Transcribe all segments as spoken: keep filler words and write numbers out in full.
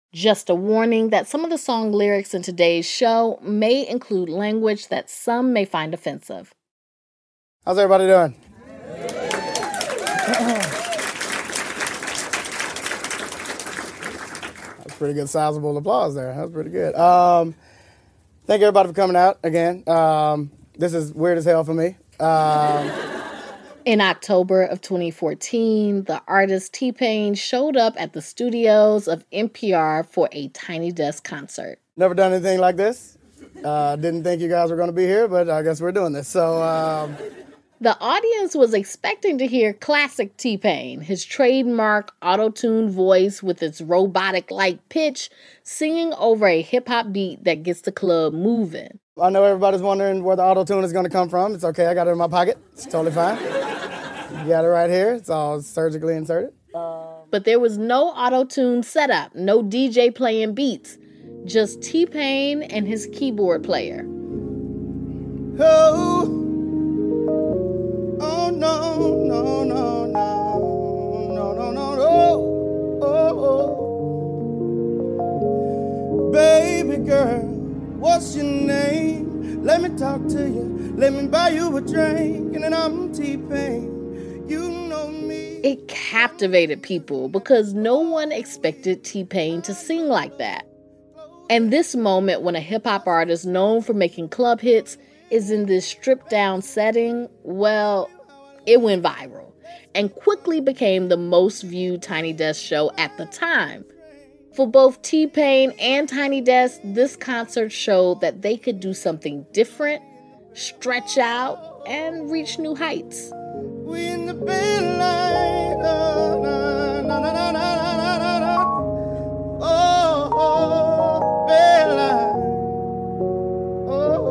Just a warning that some of the song lyrics in today's show may include language that some may find offensive. How's everybody doing? That's pretty good sizable applause there. That's pretty good. Um, thank everybody for coming out again. Um, this is weird as hell for me. Um, In October of twenty fourteen, the artist T-Pain showed up at the studios of N P R for a Tiny Desk concert. Never done anything like this. Uh, didn't think you guys were going to be here, but I guess we're doing this. So, um... the audience was expecting to hear classic T-Pain, his trademark auto-tuned voice with its robotic-like pitch, singing over a hip-hop beat that gets the club moving. I know everybody's wondering where the auto-tune is going to come from. It's okay. I got it in my pocket. It's totally fine. You got it right here. It's all surgically inserted. Um, but there was no auto-tune setup, no D J playing beats, just T-Pain and his keyboard player. Oh, oh no, no, no, no, no, no, no, oh, oh, oh. Baby girl, what's your name? Let me talk to you. Let me buy you a drink, and then I'm T-Pain. You know me. It captivated people because no one expected T-Pain to sing like that. And this moment when a hip-hop artist known for making club hits is in this stripped-down setting, well, it went viral and quickly became the most viewed Tiny Desk show at the time. For both T-Pain and Tiny Desk, this concert showed that they could do something different, stretch out, and reach new heights. We in the bed light, oh, na, na, na, na, na, na, na. Oh, oh, bed light. Oh,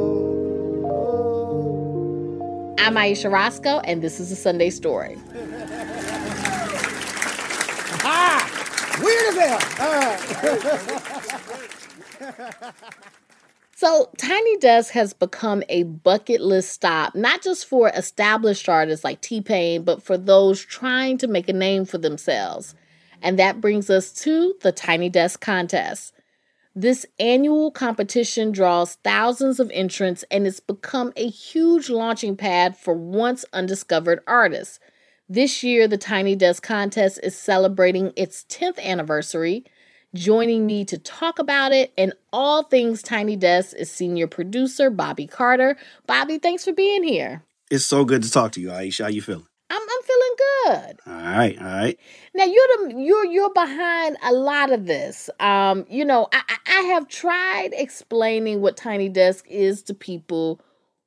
oh. I'm Aisha Roscoe, and this is A Sunday Story. Ah! Weird as hell. All right. So Tiny Desk has become a bucket list stop, not just for established artists like T-Pain, but for those trying to make a name for themselves. And that brings us to the Tiny Desk Contest. This annual competition draws thousands of entrants, and it's become a huge launching pad for once undiscovered artists. This year, the Tiny Desk Contest is celebrating its tenth anniversary. Joining me to talk about it and all things Tiny Desk is senior producer Bobby Carter. Bobby, thanks for being here. It's so good to talk to you, Aisha. How you feeling? I'm I'm feeling good. All right, all right. Now you're the you're you're behind a lot of this. Um, you know, I I have tried explaining what Tiny Desk is to people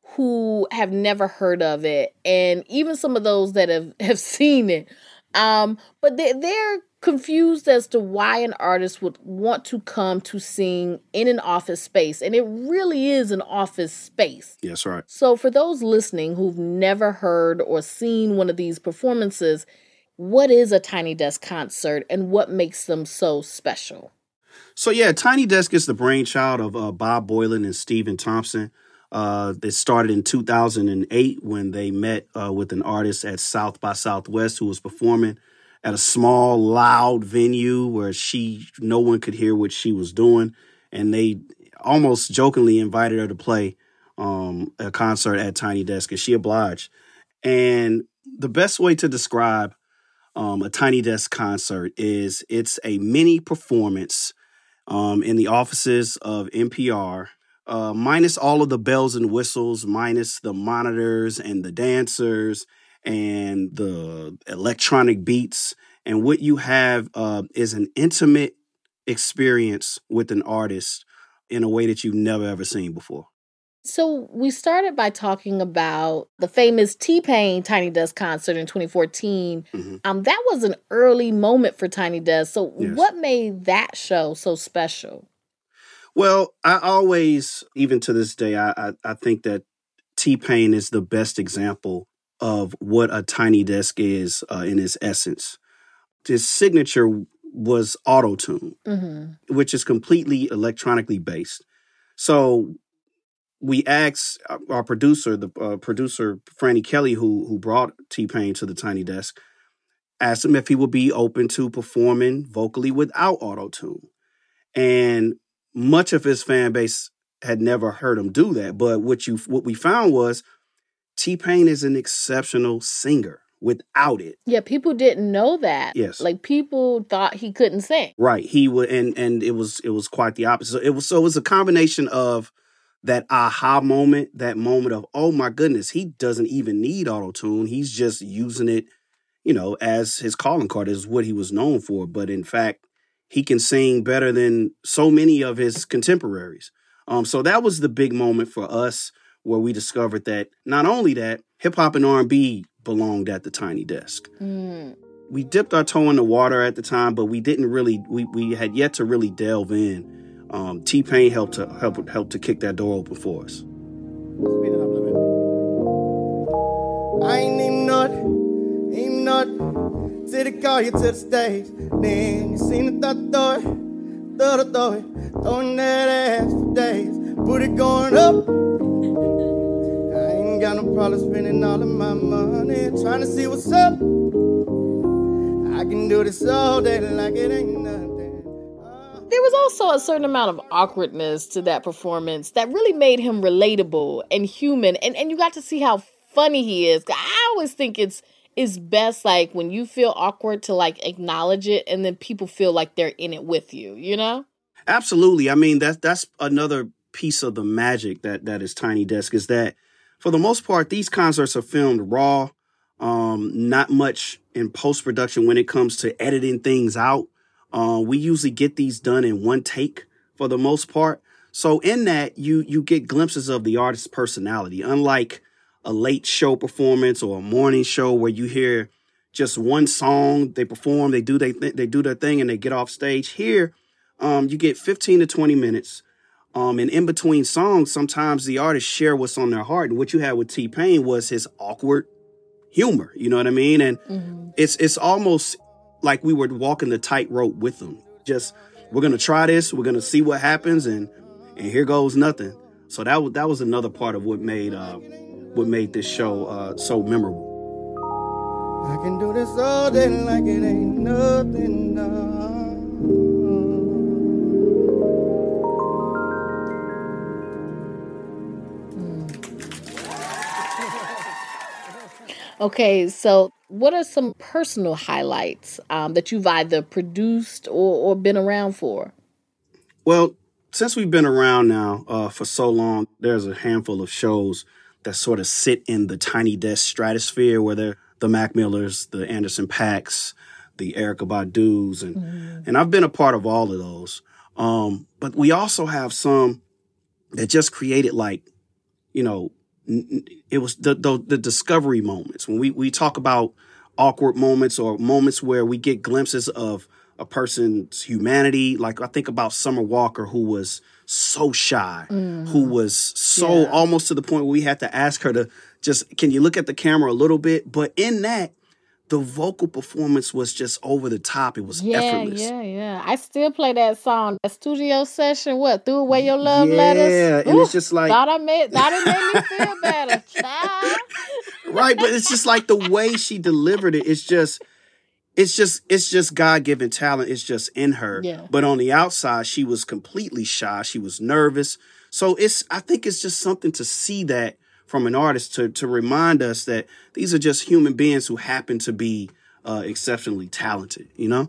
who have never heard of it, and even some of those that have, have seen it. Um, but they they're confused as to why an artist would want to come to sing in an office space. And it really is an office space. Yes, right. So for those listening who've never heard or seen one of these performances, what is a Tiny Desk concert and what makes them so special? So yeah, Tiny Desk is the brainchild of uh, Bob Boilen and Stephen Thompson. Uh, it started in two thousand eight when they met uh, with an artist at South by Southwest who was performing at a small, loud venue where she, no one could hear what she was doing. And they almost jokingly invited her to play um, a concert at Tiny Desk, and she obliged. And the best way to describe um, a Tiny Desk concert is it's a mini performance um, in the offices of N P R, uh, minus all of the bells and whistles, minus the monitors and the dancers and the electronic beats. And what you have uh, is an intimate experience with an artist in a way that you've never, ever seen before. So we started by talking about the famous T-Pain Tiny Desk concert in twenty fourteen. Mm-hmm. Um, that was an early moment for Tiny Desk. So yes. What made that show so special? Well, I always, even to this day, I, I, I think that T-Pain is the best example of what a Tiny Desk is uh, in its essence. His signature was auto-tune, mm-hmm. which is completely electronically based. So we asked our producer, the uh, producer, Franny Kelly, who who brought T-Pain to the Tiny Desk, asked him if he would be open to performing vocally without auto-tune. And much of his fan base had never heard him do that. But what you what we found was T-Pain is an exceptional singer without it. Yeah, people didn't know that. Yes. Like, people thought he couldn't sing. Right. He would, and and it was it was quite the opposite. So it was so it was a combination of that aha moment, that moment of, oh my goodness, he doesn't even need auto-tune. He's just using it, you know, as his calling card, is what he was known for. But in fact, he can sing better than so many of his contemporaries. Um, so that was the big moment for us, where we discovered that not only that, hip hop and R and B belonged at the Tiny Desk. Mm. We dipped our toe in the water at the time, but we didn't really, we, we had yet to really delve in. Um, T-Pain helped to help help to kick that door open for us. Speed it up a little bit. I ain't even know it, even know it, till they call you to the stage. Then you seen the throw it, throw it, throw it, throwing that ass for days. Put it going up. I ain't got no problem spending all of my money trying to see what's up. I can do this all day like it ain't nothing. There was also a certain amount of awkwardness to that performance that really made him relatable and human. And and you got to see how funny he is. I always think it's it's best, like, when you feel awkward, to, like, acknowledge it, and then people feel like they're in it with you, you know? Absolutely. I mean, that's that's another piece of the magic that that is Tiny Desk, is that for the most part, these concerts are filmed raw, um, not much in post-production when it comes to editing things out. Uh, we usually get these done in one take for the most part. So in that, you you get glimpses of the artist's personality, unlike a late show performance or a morning show where you hear just one song, they perform, they do they th- they do their thing, and they get off stage. Here, um, you get fifteen to twenty minutes. Um, and in between songs, sometimes the artists share what's on their heart. And what you had with T-Pain was his awkward humor. You know what I mean? And mm-hmm. it's it's almost like we were walking the tightrope with him. Just, we're going to try this. We're going to see what happens. And and here goes nothing. So that was, that was another part of what made uh, what made this show uh, so memorable. I can do this all day like it ain't nothing. No. Okay, so what are some personal highlights um, that you've either produced or, or been around for? Well, since we've been around now uh, for so long, there's a handful of shows that sort of sit in the Tiny Desk stratosphere, where they're the Mac Millers, the Anderson .Paaks, the Erykah Badu's, and mm-hmm. and I've been a part of all of those. Um, but we also have some that just created, like, you know, it was the, the the discovery moments. When we, we talk about awkward moments or moments where we get glimpses of a person's humanity, like I think about Summer Walker, who was so shy, mm. who was so yeah. almost to the point where we had to ask her to just, can you look at the camera a little bit? But in that, the vocal performance was just over the top. It was yeah, effortless. Yeah, yeah, I still play that song, that studio session, what, Threw Away Your Love yeah, Letters? Yeah, and Ooh, it's just like... Thought, I made, thought it made me feel better, child. Right, but it's just like the way she delivered it, it's just... It's just it's just God-given talent. It's just in her. Yeah. But on the outside, she was completely shy. She was nervous. So it's I think it's just something to see that from an artist, to to remind us that these are just human beings who happen to be uh, exceptionally talented, you know?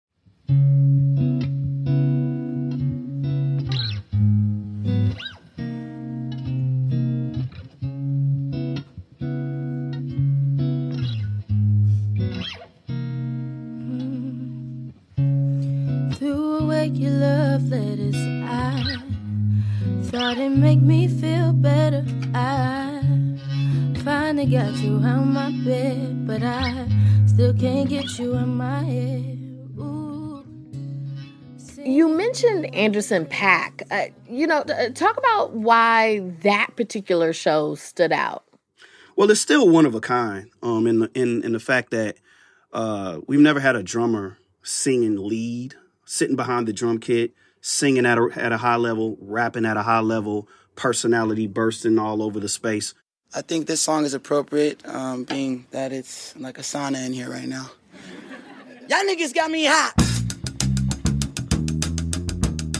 Your love letters, I thought it'd make me feel better. I finally got you out my bed, but I still can't get you in my head. Ooh. You mentioned Anderson .Paak. Uh, you know, talk about why that particular show stood out. Well, it's still one of a kind. Um, in the in in the fact that uh, we've never had a drummer singing lead, sitting behind the drum kit, singing at a, at a high level, rapping at a high level, personality bursting all over the space. I think this song is appropriate, um, being that it's like a sauna in here right now. Y'all niggas got me hot.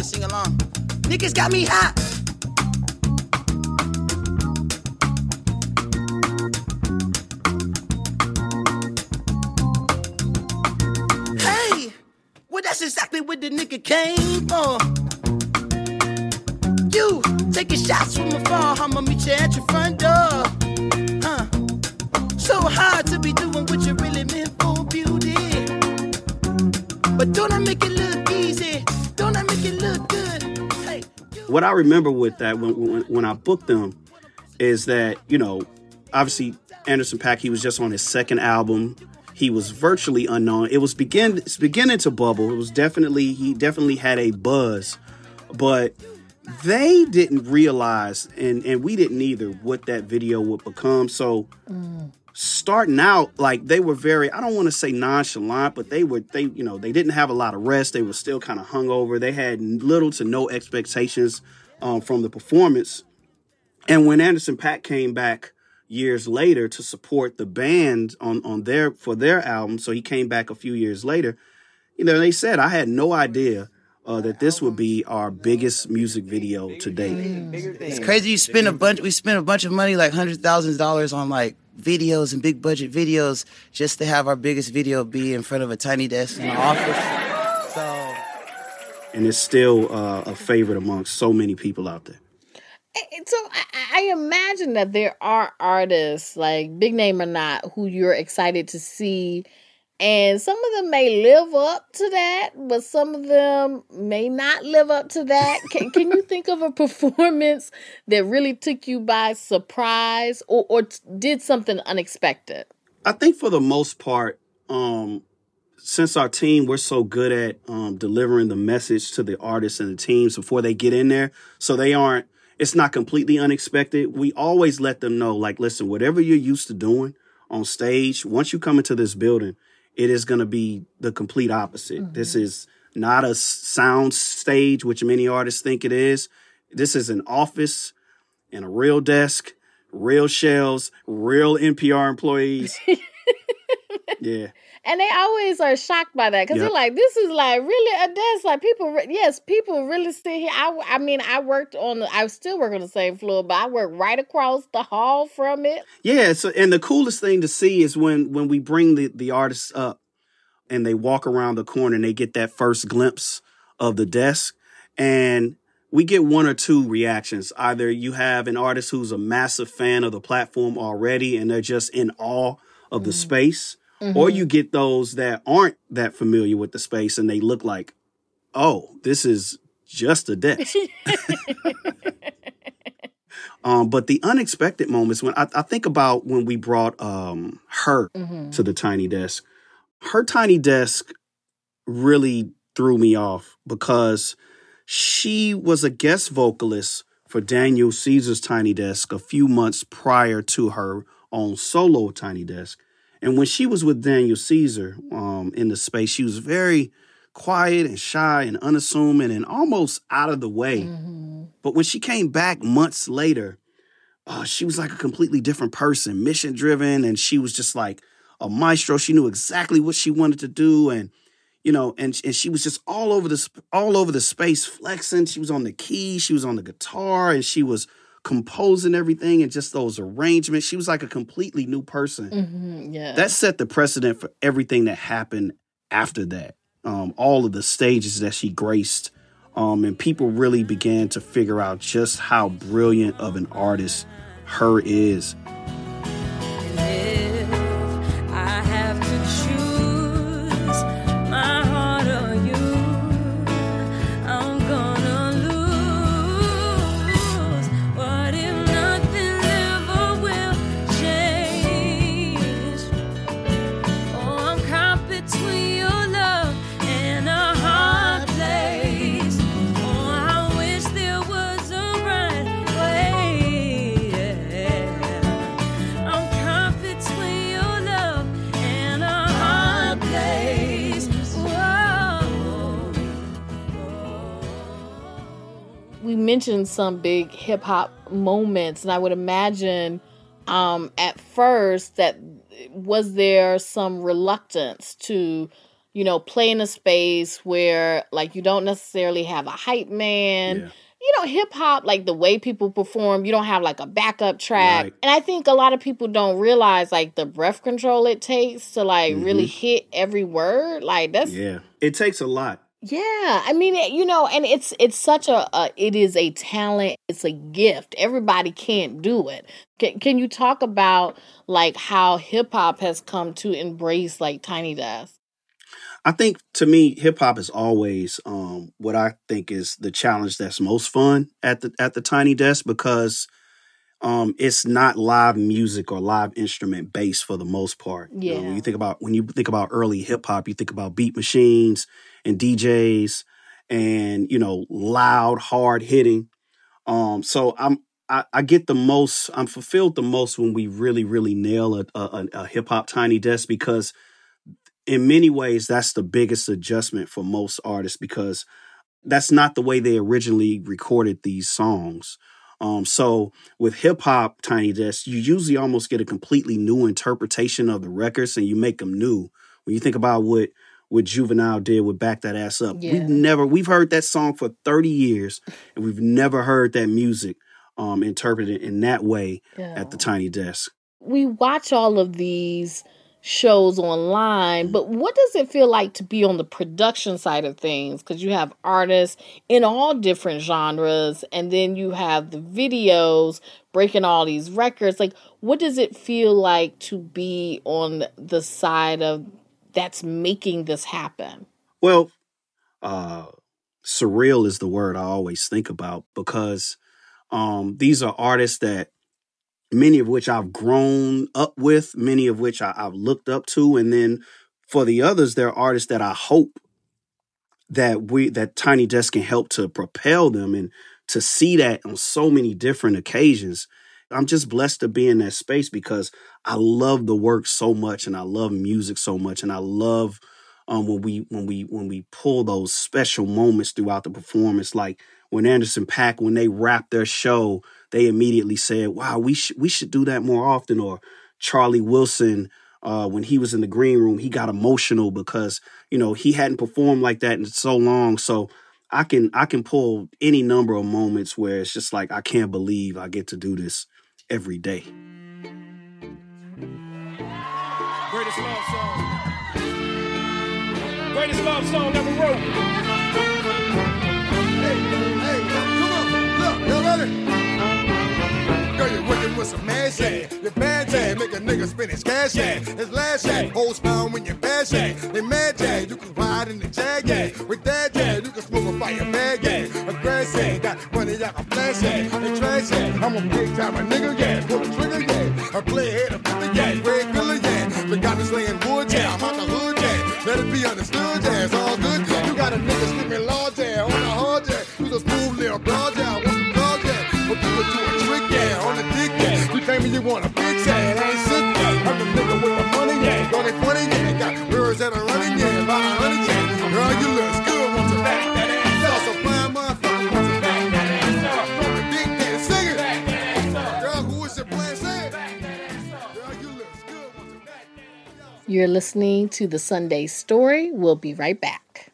can sing along. Niggas got me hot. Hey, well that's exactly what the nigga came for. You taking shots from afar, I'ma meet you at your front door. Huh? So hard to be doing what you really meant for, beauty. But don't I make it look easy? Don't I make it look good? Hey, what I remember with that when, when when I booked them is that, you know, obviously Anderson .Paak, he was just on his second album. He was virtually unknown. It was begin it's beginning to bubble. It was definitely he definitely had a buzz, but they didn't realize, and, and we didn't either, what that video would become. So mm. starting out, like, they were very, I don't want to say nonchalant, but they were, they, you know, they didn't have a lot of rest. They were still kind of hungover. They had little to no expectations um, from the performance. And when Anderson .Paak came back years later to support the band on, on their, for their album, so he came back a few years later, you know, they said, I had no idea Uh, that this would be our biggest music video to date. It's crazy. You spend a bunch. We spent a bunch of money, like hundred thousand dollars, on like videos and big budget videos, just to have our biggest video be in front of a tiny desk in the office. So, and it's still uh, a favorite amongst so many people out there. So I, I imagine that there are artists, like big name or not, who you're excited to see. And some of them may live up to that, but some of them may not live up to that. Can, can you think of a performance that really took you by surprise or, or did something unexpected? I think for the most part, um, since our team, we're so good at um, delivering the message to the artists and the teams before they get in there, so they aren't, it's not completely unexpected. We always let them know, like, listen, whatever you're used to doing on stage, once you come into this building, it is going to be the complete opposite. Mm-hmm. This is not a sound stage, which many artists think it is. This is an office and a real desk, real shelves, real N P R employees. Yeah. And they always are shocked by that because yep. they're like, this is like really a desk. Like people, yes, people really sit here. I, I mean, I worked on, the, I still work on the same floor, but I work right across the hall from it. Yeah. So, and the coolest thing to see is when, when we bring the, the artists up and they walk around the corner and they get that first glimpse of the desk, and we get one or two reactions. Either you have an artist who's a massive fan of the platform already and they're just in awe of the mm. space. Mm-hmm. Or you get those that aren't that familiar with the space and they look like, oh, this is just a desk. um, but the unexpected moments, when I, I think about when we brought um, her mm-hmm. to the Tiny Desk, her Tiny Desk really threw me off because she was a guest vocalist for Daniel Caesar's Tiny Desk a few months prior to her own solo Tiny Desk. And when she was with Daniel Caesar um, in the space, she was very quiet and shy and unassuming and almost out of the way. Mm-hmm. But when she came back months later, uh, she was like a completely different person, mission-driven, and she was just like a maestro. She knew exactly what she wanted to do, and you know, and and she was just all over the all over the space, flexing. She was on the keys, she was on the guitar, and she was composing everything and just those arrangements. She was like a completely new person. Mm-hmm, yeah. That set the precedent for everything that happened after that. Um, all of the stages that she graced. Um, and people really began to figure out just how brilliant of an artist her is. We mentioned some big hip hop moments, and I would imagine um, at first that was there some reluctance to you know, play in a space where like you don't necessarily have a hype man. Yeah. You know, hip hop, like the way people perform, you don't have like a backup track. Right. And I think a lot of people don't realize like the breath control it takes to like Mm-hmm. really hit every word. Like that's Yeah. It takes a lot. yeah. I mean, it- you know, and it's it's such a, a it is a talent. It's a gift. Everybody can't do it. Can, can you talk about like how hip hop has come to embrace like Tiny Desk? I think to me, hip hop is always um, what I think is the challenge that's most fun at the at the Tiny Desk because um, it's not live music or live instrument based for the most part. You know, Yeah. when you think about when you think about early hip hop, you think about beat machines and D Js and you know loud, hard hitting. Um, so I'm I, I get the most. I'm fulfilled the most when we really really nail a, a, a hip hop Tiny Desk because in many ways, that's the biggest adjustment for most artists because that's not the way they originally recorded these songs. Um, so with hip hop Tiny Desk, you usually almost get a completely new interpretation of the records and you make them new. When you think about what what Juvenile did with Back That Ass Up, Yeah. we've never we've heard that song for thirty years and we've never heard that music um, interpreted in that way Yeah. at the Tiny Desk. We watch all of these shows online, but what does it feel like to be on the production side of things? Because you have artists in all different genres, and then you have the videos breaking all these records. Like, what does it feel like to be on the side of that's making this happen? Well, uh, surreal is the word I always think about because um, these are artists that many of which I've grown up with, many of which I, I've looked up to. And then for the others, they're artists that I hope that we that Tiny Desk can help to propel them and to see that on so many different occasions. I'm just blessed to be in that space because I love the work so much and I love music so much. And I love um, when we when we when we pull those special moments throughout the performance, like when Anderson .Paak, when they wrapped their show, they immediately said, wow, we should we should do that more often. Or Charlie Wilson, uh, when he was in the green room, he got emotional because, you know, he hadn't performed like that in so long. So I can I can pull any number of moments where it's just like, I can't believe I get to do this every day. Greatest love song. Greatest love song ever wrote. Hey, hey, come on, look, y'all ready? Girl, you're working with some mad shit. You're bad jazz, make a nigga spend his cash, yeah. His last shit, hoes found when you're bad shit. They mad jazz, you can ride in the jag, yeah. With that jazz, you can smoke a fire bag, yeah. A grass, yeah, got money, I can flash, yeah. They trash, yeah. I'm a big time a nigga, yeah. Pull the trigger, yeah. I play ahead of fifty, yeah. Red Villa, yeah. But got me slaying wood, yeah. I'm out the hood, yeah. Let it be understood, yeah. It's all good, yeah. You got a nigga skipping large, yeah. On the hard, yeah. You a smooth little broad, yeah. Want some dog, yeah. But people do a trick, yeah. On the dick, yeah. You claim me you want a bitch, yeah. It ain't sick, yeah. I'm the nigga with the money, yeah. Got it funny, yeah. Got girls that are running, yeah. About a hundred, yeah. Girl, you look good, want to back that ass up. So fine, motherfucker, want to back that ass up. From the dick, yeah. Sing it. Back that ass up. Girl, who is your plan? Say it. Back that ass up. Girl, you look good, want to back that ass up. You're listening to The Sunday Story. We'll be right back.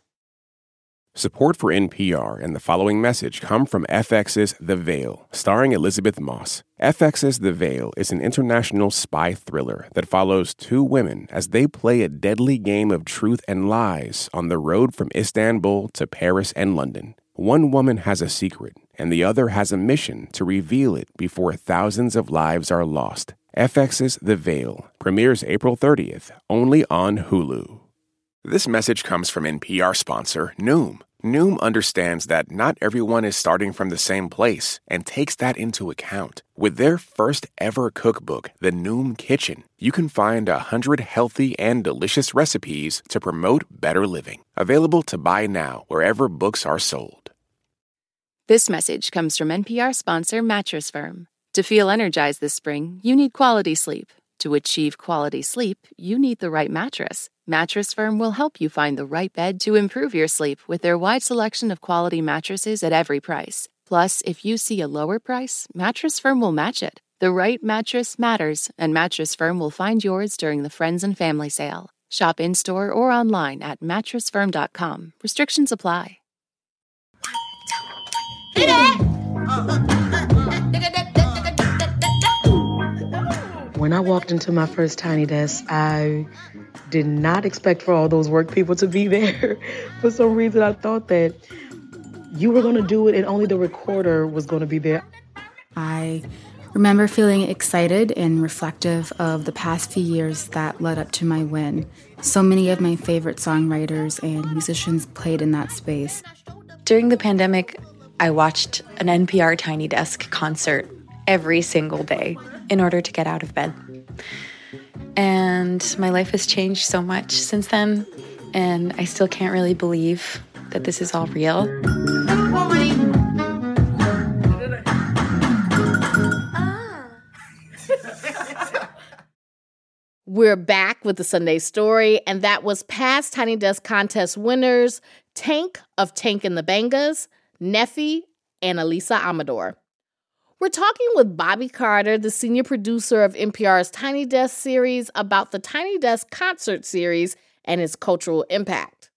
Support for N P R and the following message come from F X's The Veil, starring Elizabeth Moss. F X's The Veil is an international spy thriller that follows two women as they play a deadly game of truth and lies on the road from Istanbul to Paris and London. One woman has a secret, and the other has a mission to reveal it before thousands of lives are lost. F X's The Veil premieres April thirtieth, only on Hulu. This message comes from N P R sponsor Noom. Noom understands that not everyone is starting from the same place and takes that into account. With their first ever cookbook, The Noom Kitchen, you can find a hundred healthy and delicious recipes to promote better living. Available to buy now wherever books are sold. This message comes from N P R sponsor Mattress Firm. To feel energized this spring, you need quality sleep. To achieve quality sleep, you need the right mattress. Mattress Firm will help you find the right bed to improve your sleep with their wide selection of quality mattresses at every price. Plus, if you see a lower price, Mattress Firm will match it. The right mattress matters, and Mattress Firm will find yours during the Friends and Family Sale. Shop in-store or online at mattress firm dot com. Restrictions apply. When I walked into my first Tiny Desk, I did not expect for all those work people to be there. For some reason, I thought that you were going to do it and only the recorder was going to be there. I remember feeling excited and reflective of the past few years that led up to my win. So many of my favorite songwriters and musicians played in that space. During the pandemic, I watched an N P R Tiny Desk concert every single day in order to get out of bed. And my life has changed so much since then, and I still can't really believe that this is all real. We're back with the Sunday Story, and that was past Tiny Desk contest winners Tank of Tank and the Bangas, Neffy, and Elisa Amador. We're talking with Bobby Carter, the senior producer of N P R's Tiny Desk series, about the Tiny Desk concert series and its cultural impact.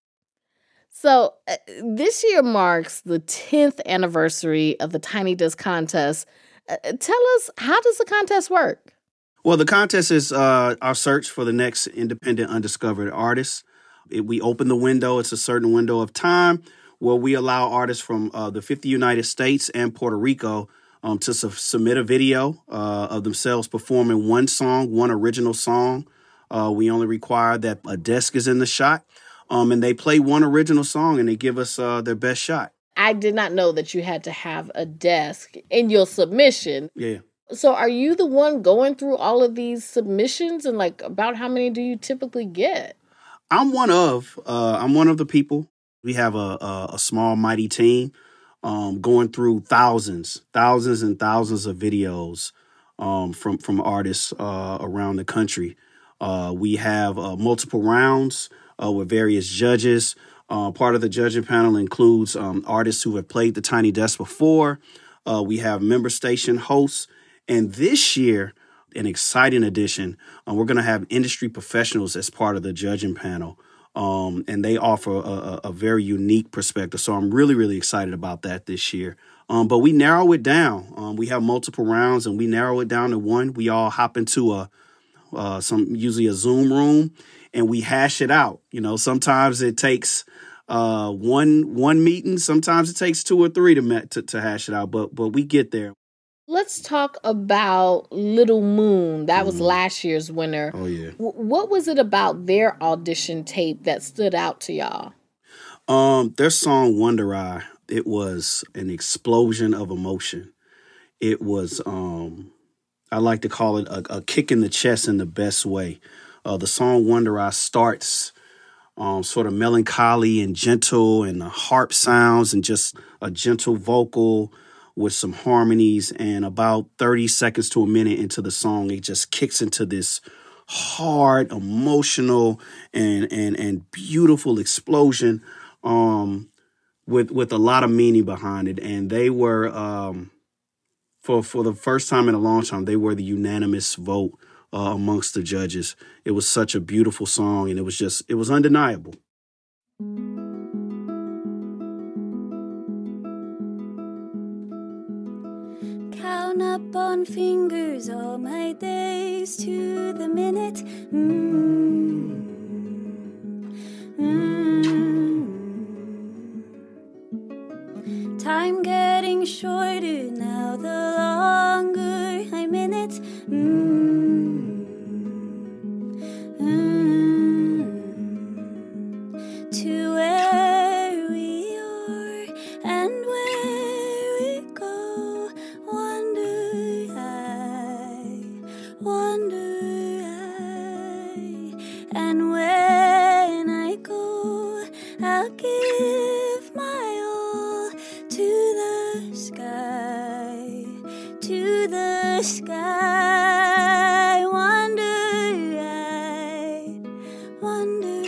So uh, this year marks the tenth anniversary of the Tiny Desk contest. Uh, tell us, how does the contest work? Well, the contest is uh, our search for the next independent undiscovered artist. It, we open the window. It's a certain window of time where we allow artists from uh, the fifty United States and Puerto Rico um, to su- submit a video uh, of themselves performing one song, one original song. Uh, we only require that a desk is in the shot, um, and they play one original song, and they give us uh, their best shot. I did not know that you had to have a desk in your submission. Yeah. So are you the one going through all of these submissions, and like about how many do you typically get? I'm one of, uh, I'm one of the people. We have a, a, a small, mighty team um, going through thousands, thousands and thousands of videos um, from, from artists uh, around the country. Uh, we have uh, multiple rounds uh, with various judges. Uh, part of the judging panel includes um, artists who have played the Tiny Desk before. Uh, we have member station hosts. And this year, an exciting addition, uh, we're going to have industry professionals as part of the judging panel. Um, and they offer a, a very unique perspective. So I'm really, really excited about that this year. Um, but we narrow it down. Um, we have multiple rounds, and we narrow it down to one. We all hop into a uh, some usually a Zoom room, and we hash it out. You know, sometimes it takes uh, one one meeting. Sometimes it takes two or three to, met, to to hash it out. But but we get there. Let's talk about Little Moon. That was mm. last year's winner. Oh, yeah. W- what was it about their audition tape that stood out to y'all? Um, their song, Wonder Eye, it was an explosion of emotion. It was, um, I like to call it a, a kick in the chest in the best way. Uh, the song Wonder Eye starts um, sort of melancholy and gentle, and the harp sounds and just a gentle vocal with some harmonies, and about thirty seconds to a minute into the song, it just kicks into this hard, emotional, and and and beautiful explosion um, with with a lot of meaning behind it. And they were, um, for for the first time in a long time, they were the unanimous vote uh, amongst the judges. It was such a beautiful song, and it was just, it was undeniable. Count up on fingers all my days to the minute. Mm. Mm. Time getting shorter now, the longer I'm in it. Mm. Mm. To where we are and where we go. Wonder I, wonder I, and when I go, I'll give my all to the sky, to the sky. Wonder I, wonder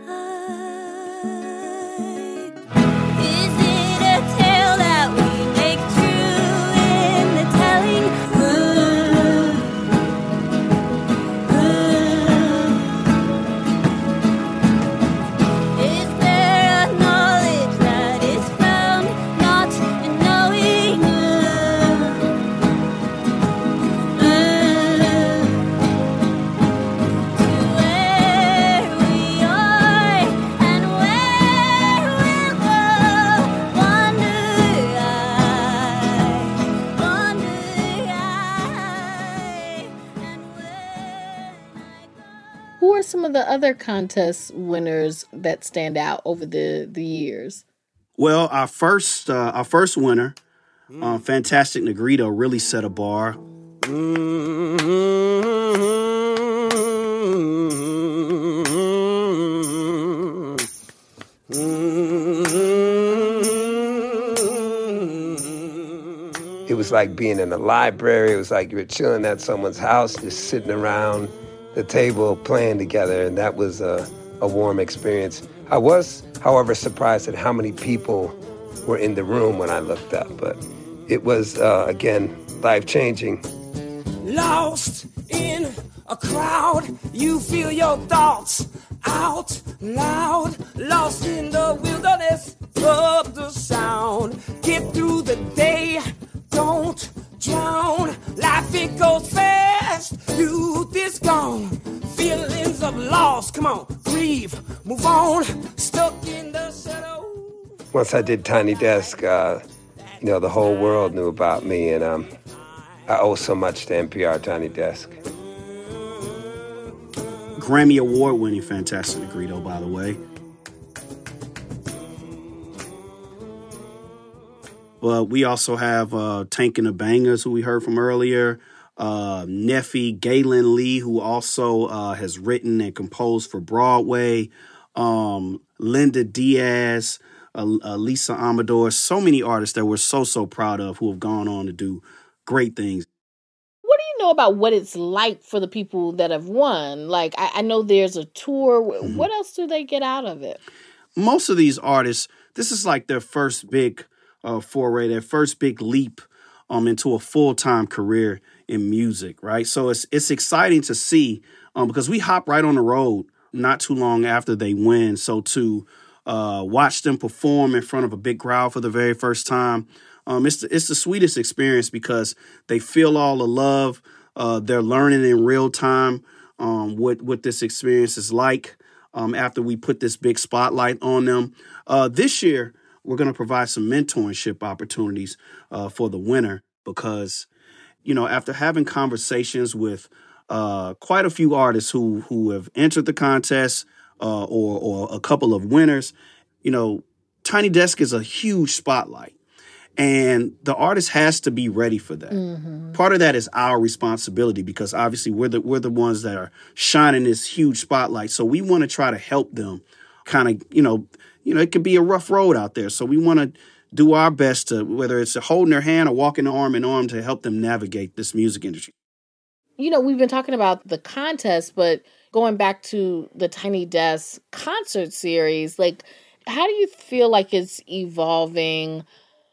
I. Is it a tale that we make true in the telling? Ooh, ooh. are some of the other contest winners that stand out over the, the years? Well, our first uh, our first winner, uh, Fantastic Negrito, really set a bar. It was like being in a library. It was like you were chilling at someone's house, just sitting around the table playing together, and that was a, a warm experience. I was, however, surprised at how many people were in the room when I looked up, but it was, uh, again, life-changing. Lost in a crowd, you feel your thoughts out loud. Lost in the wilderness of the sound. Get through the day, don't drown. Life, it goes fast, youth is gone. Feelings of loss, come on, grieve, move on. Stuck in the shadow. Once I did Tiny Desk, uh, you know, the whole world knew about me, and um, I owe so much to N P R Tiny Desk. Grammy Award-winning Fantastic Negrito, by the way. But we also have uh, Tank and the Bangers, who we heard from earlier. Uh, Neffy, Galen Lee, who also uh, has written and composed for Broadway. Um, Linda Diaz, uh, uh, Lisa Amador. So many artists that we're so, so proud of who have gone on to do great things. What do you know about what it's like for the people that have won? Like, I, I know there's a tour. Mm-hmm. What else do they get out of it? Most of these artists, this is like their first big uh, foray, their first big leap um, into a full-time career in music, right? So it's it's exciting to see um, because we hop right on the road not too long after they win. So to uh, watch them perform in front of a big crowd for the very first time, um, it's the, it's the sweetest experience because they feel all the love. Uh, they're learning in real time um, what what this experience is like um, after we put this big spotlight on them. Uh, this year, we're going to provide some mentorship opportunities uh, for the winner because, you know, after having conversations with uh, quite a few artists who who have entered the contest uh, or or a couple of winners, you know, Tiny Desk is a huge spotlight. And the artist has to be ready for that. Mm-hmm. Part of that is our responsibility because obviously we're the we're the ones that are shining this huge spotlight. So we want to try to help them kind of, you know, you know, it could be a rough road out there. So we want to do our best to, whether it's holding their hand or walking arm in arm, to help them navigate this music industry. You know, we've been talking about the contest, but going back to the Tiny Desk concert series, like, how do you feel like it's evolving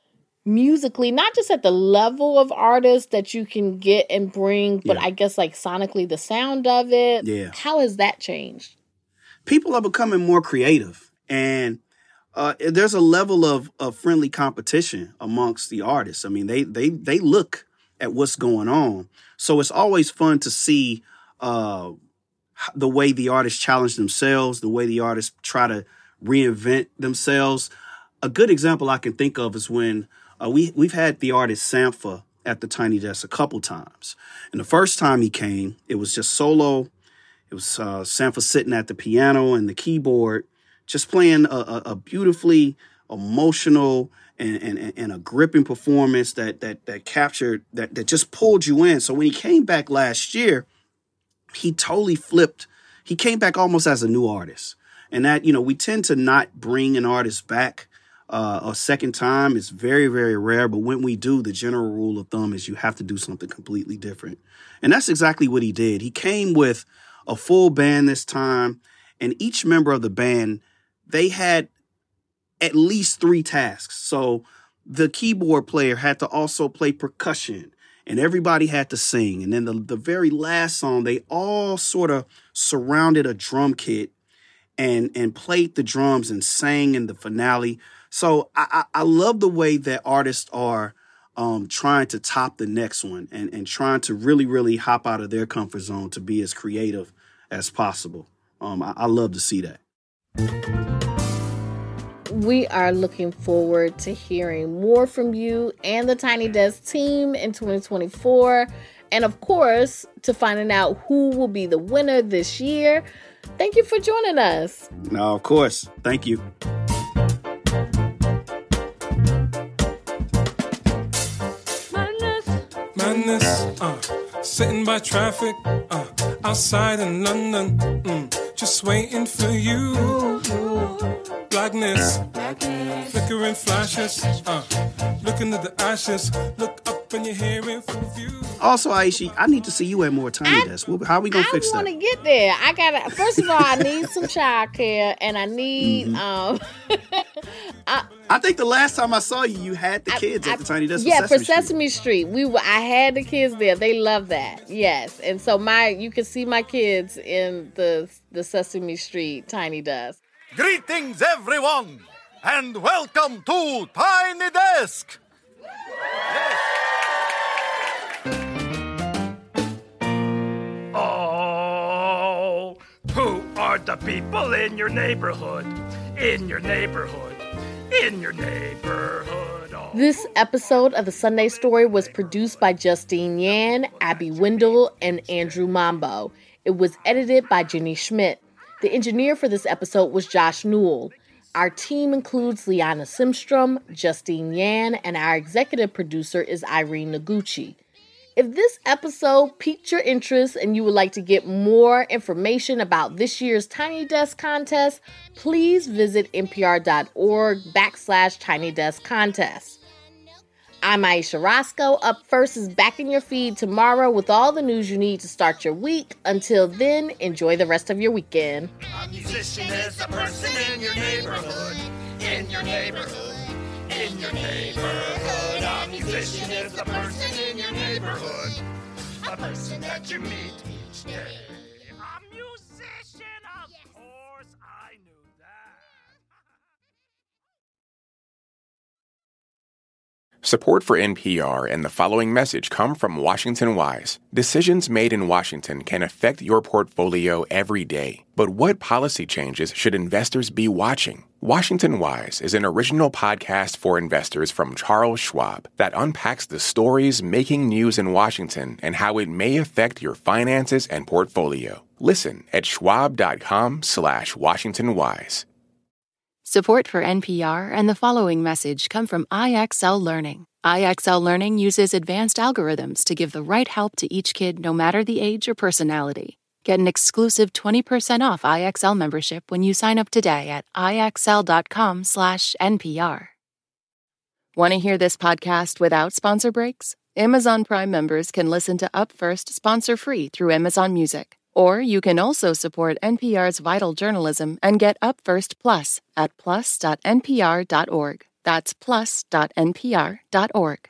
musically, not just at the level of artists that you can get and bring, but yeah. I guess like sonically the sound of it? Yeah. How has that changed? People are becoming more creative, and uh, there's a level of, of friendly competition amongst the artists. I mean, they they they look at what's going on. So it's always fun to see uh, the way the artists challenge themselves, the way the artists try to reinvent themselves. A good example I can think of is when uh, we, we've had the artist Sampha at the Tiny Desk a couple times. And the first time he came, it was just solo. It was uh, Sampha sitting at the piano and the keyboard, just playing a, a, a beautifully emotional and, and, and a gripping performance that that that captured, that, that just pulled you in. So when he came back last year, he totally flipped. He came back almost as a new artist. And that, you know, we tend to not bring an artist back uh, a second time. It's very, very rare. But when we do, the general rule of thumb is you have to do something completely different. And that's exactly what he did. He came with a full band this time, and each member of the band, they had at least three tasks. So the keyboard player had to also play percussion, and everybody had to sing. And then the, the very last song, they all sort of surrounded a drum kit and and played the drums and sang in the finale. So I, I, I love the way that artists are um, trying to top the next one and, and trying to really, really hop out of their comfort zone to be as creative as possible. Um, I, I love to see that. We are looking forward to hearing more from you and the Tiny Desk team in twenty twenty-four. And of course, to finding out who will be the winner this year. Thank you for joining us. No, of course. Thank you. Madness, uh, sitting by traffic, uh, outside in London, mm, just waiting for you. Blackness, flickering flashes, uh, looking at the ashes, look up and you're hearing from view. Also, Aisha, I need to see you at more Tiny Desk. How are we gonna I fix that? I want to get there. I gotta. First of all, I need some childcare, and I need. Mm-hmm. um I, I think the last time I saw you, you had the kids I, at the Tiny Desk. Yeah, for Sesame, for Sesame Street. Street. We were. I had the kids there. They love that. Yes, and so my you can see my kids in the the Sesame Street Tiny Desk. Greetings, everyone, and welcome to Tiny Desk. Oh, who are the people in your neighborhood? In your neighborhood? In your neighborhood? Oh. This episode of The Sunday Story was produced by Justine Yan, Abby Wendell, and Andrew Mambo. It was edited by Jenny Schmidt. The engineer for this episode was Josh Newell. Our team includes Liana Simstrom, Justine Yan, and our executive producer is Irene Noguchi. If this episode piqued your interest and you would like to get more information about this year's Tiny Desk contest, please visit npr.org backslash Tiny Desk contest. I'm Aisha Roscoe. Up First is back in your feed tomorrow with all the news you need to start your week. Until then, enjoy the rest of your weekend. A musician is a person in your neighborhood. In your neighborhood. In your neighborhood. A musician is a person in your neighborhood. A person that you meet each day. A musician, of course, I knew that. Support for N P R and the following message come from Washington Wise. Decisions made in Washington can affect your portfolio every day. But what policy changes should investors be watching? Washington Wise is an original podcast for investors from Charles Schwab that unpacks the stories making news in Washington and how it may affect your finances and portfolio. Listen at schwab.com slash Washington Wise. Support for N P R and the following message come from I X L Learning. I X L Learning uses advanced algorithms to give the right help to each kid no matter the age or personality. Get an exclusive twenty percent off I X L membership when you sign up today at ixl.com slash NPR. Want to hear this podcast without sponsor breaks? Amazon Prime members can listen to Up First sponsor-free through Amazon Music. Or you can also support N P R's vital journalism and get Up First Plus at plus dot n p r dot org. That's plus dot n p r dot org.